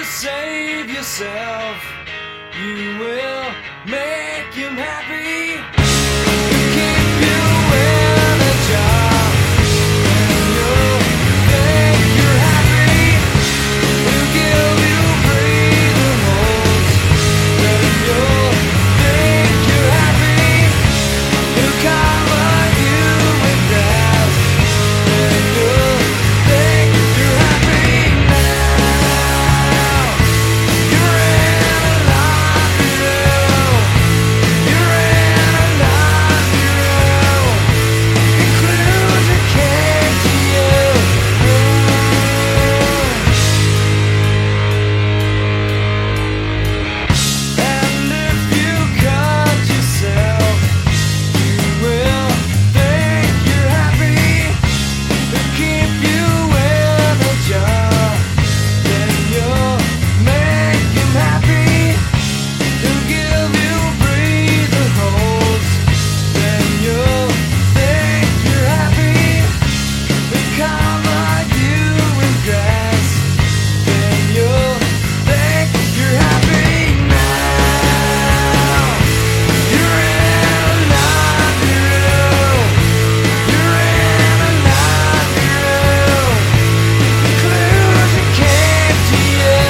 save yourself, you will make him happy. Keep you in a job, and you'll think you're happy. He'll give you breathing holes, then you'll think you're happy. He'll cover you with grass, then you'll think you're happy. Now you're in a laundry room. You're in a laundry room. Conclusion came to you. And if you cut yourself, you will think you're happy. They'll keep you in a job, then you'll make him happy. They'll give you breathing holes, then you'll think you're happy. They'll cover you in grass, then you'll think you're happy. Now you're in a laundry room. You're in a laundry room. Conclusion came to you.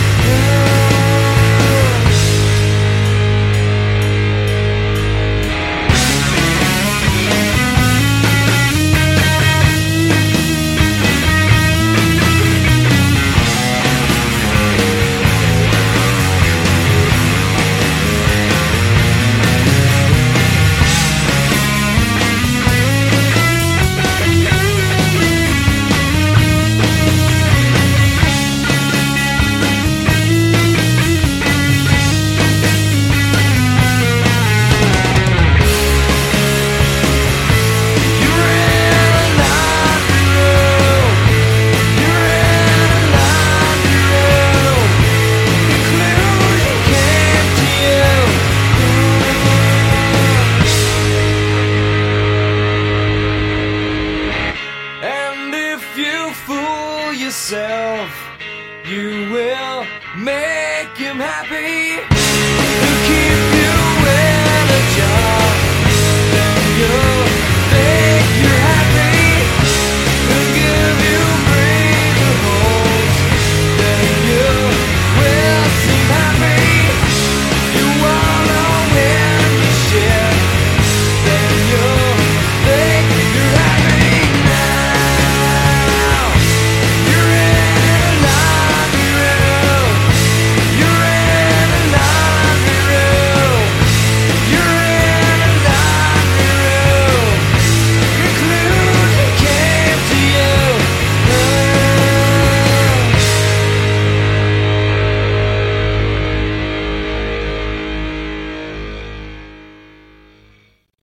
You're in a laundry room. You're in a laundry room. Conclusion came to you. And if you fool yourself, you will make him happy. He'll keep you in a job, then you'll